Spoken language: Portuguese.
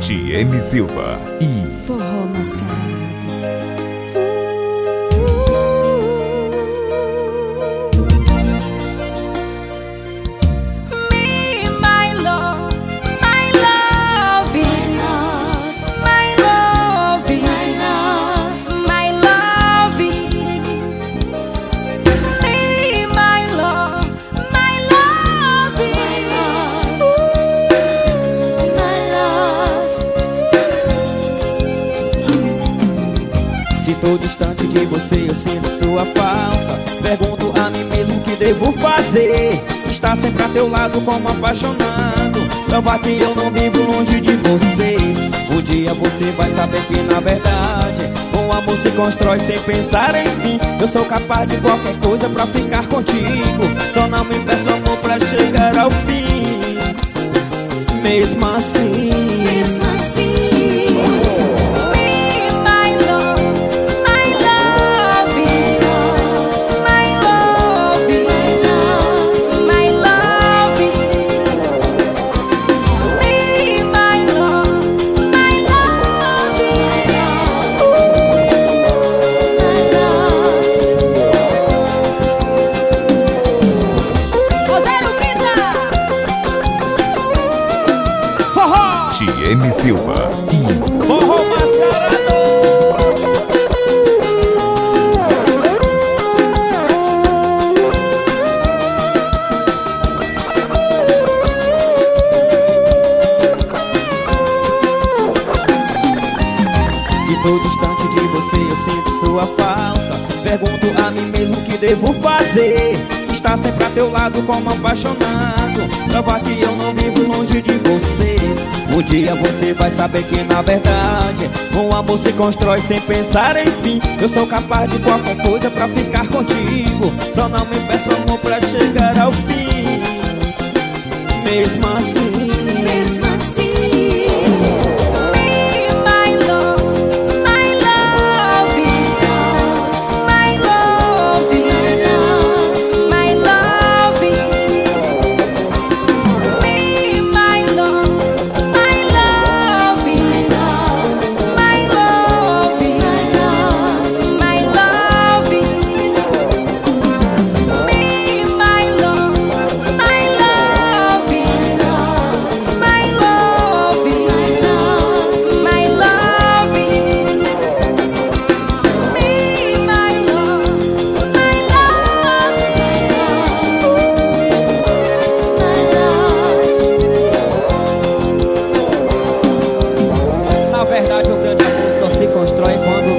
TM Silva e Forró Mascarado. Se tô distante de você, eu sinto sua falta. Pergunto a mim mesmo o que devo fazer. Estar sempre a teu lado como apaixonado. Provar que eu não vivo longe de você. Um dia você vai saber que na verdade o amor se constrói sem pensar em fim. Eu sou capaz de qualquer coisa pra ficar contigo. Só não me peça amor pra chegar ao fim. Mesmo assim, TM Silva e Forró Mascarado. Se tô distante de você, eu sinto sua falta. Pergunto a mim mesmo o que devo fazer. Estar sempre a teu lado como apaixonado. Provar que eu não vivo longe de você. Um dia você vai saber que na verdade um amor se constrói sem pensar em fim. Eu sou capaz de qualquer coisa pra ficar contigo. Só não me peça amor pra chegar ao fim. Mesmo assim, na verdade o grande amor só se constrói quando